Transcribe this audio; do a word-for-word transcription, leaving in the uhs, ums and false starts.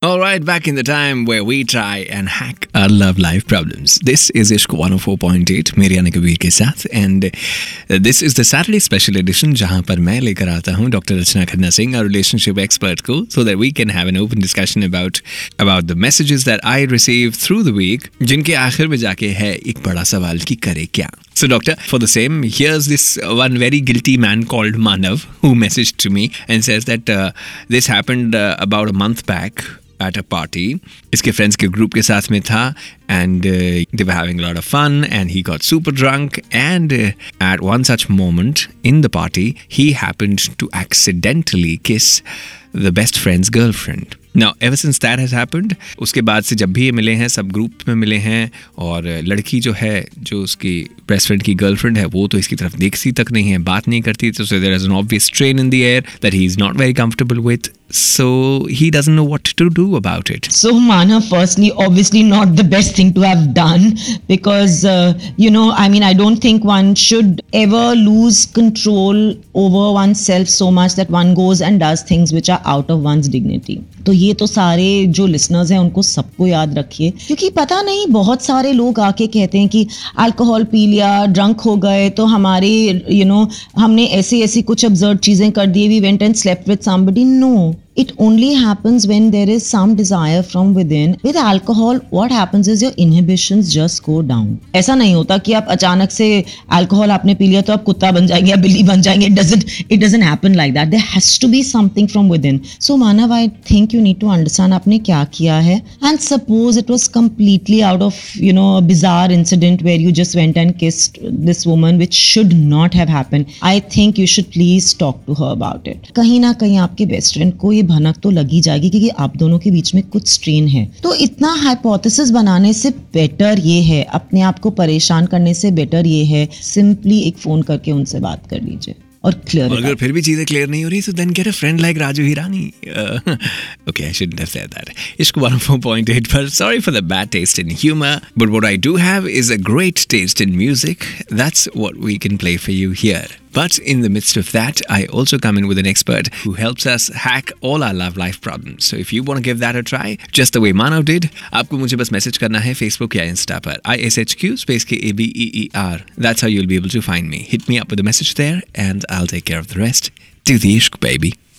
All right, back in the time where we try and hack our love life problems. This is Ishq one oh four point eight मेरे यानी कबीर के साथ, and this is the Saturday special edition जहाँ पर मैं लेकर आता हूँ doctor Rachna Khanna Singh, our relationship expert को, so that we can have an open discussion about about the messages that I receive through the week, जिनके आखिर में जाके है एक बड़ा सवाल कि करे क्या. So doctor, for the same, here's this one very guilty man called Manav who messaged to me and says that uh, this happened uh, about a month back at a party. इसके friends के group के साथ में था, and uh, they were having a lot of fun, and he got super drunk, and uh, at one such moment in the party, he happened to accidentally kiss the best friend's girlfriend. Now, ever since that has happened, उसके बाद से जब भी ये मिले हैं, सब group में मिले हैं, और लड़की जो है, जो उसकी बेस्ट फ्रेंड की गर्लफ्रेंड है, वो तो इसकी तरफ देखती तक नहीं है, बात नहीं करती, तो so there is an obvious strain in the air that he is not very comfortable with, so he doesn't know what to do about it. So Manav, firstly, obviously not the best thing to have done, because uh, you know, I mean, I don't think one should ever lose control over oneself so much that one goes and does things which are out of one's dignity. तो ये तो सारे जो listeners हैं उनको सबको याद रखिए, क्योंकि पता नहीं बहुत सारे लोग आके कहते हैं कि अल्कोहल पी लिया, ड्रंक हो गए, तो हमारे यू नो हमने ऐसी ऐसी कुछ अब्सर्ड चीजें कर दी, we went and slept with somebody. No, it only happens when there is some desire from within. With alcohol, what happens is your inhibitions just go down. ऐसा नहीं होता कि आप अचानक से alcohol आपने पी लिया तो आप कुत्ता बन जाएंगे या बिल्ली बन जाएंगे. It doesn't, it doesn't happen like that. There has to be something from within. So Manav, I think you need to understand आपने क्या किया है. And suppose it was completely out of, you know, a bizarre incident where you just went and kissed this woman, which should not have happened. I think you should please talk to her about it. कहीं ना कहीं आपके best friend को भनक तो लगी जाएगी, क्योंकि आप दोनों के बीच में कुछ स्ट्रेन है. तो इतना हाइपोथेसिस बनाने से बेटर ये है, अपने आप को परेशान करने से बेटर ये है, सिंपली एक फोन करके उनसे बात कर लीजिए और क्लियर. अगर फिर भी चीजें क्लियर नहीं हो रही, so then get a friend like Raju Hirani. Uh, okay, I shouldn't have said that. Ishq one oh four point eight, but sorry for the bad taste in humor. But what I do have is a great taste in music. That's what we can play for you here. But in the midst of that, I also come in with an expert who helps us hack all our love life problems. So if you want to give that a try, just the way Manav did, आपको मुझे बस message करना है Facebook या Insta पर I S H Q space K A B E E R. That's how you'll be able to find me. Hit me up with a message there and I'll take care of the rest. Do the ishq, baby.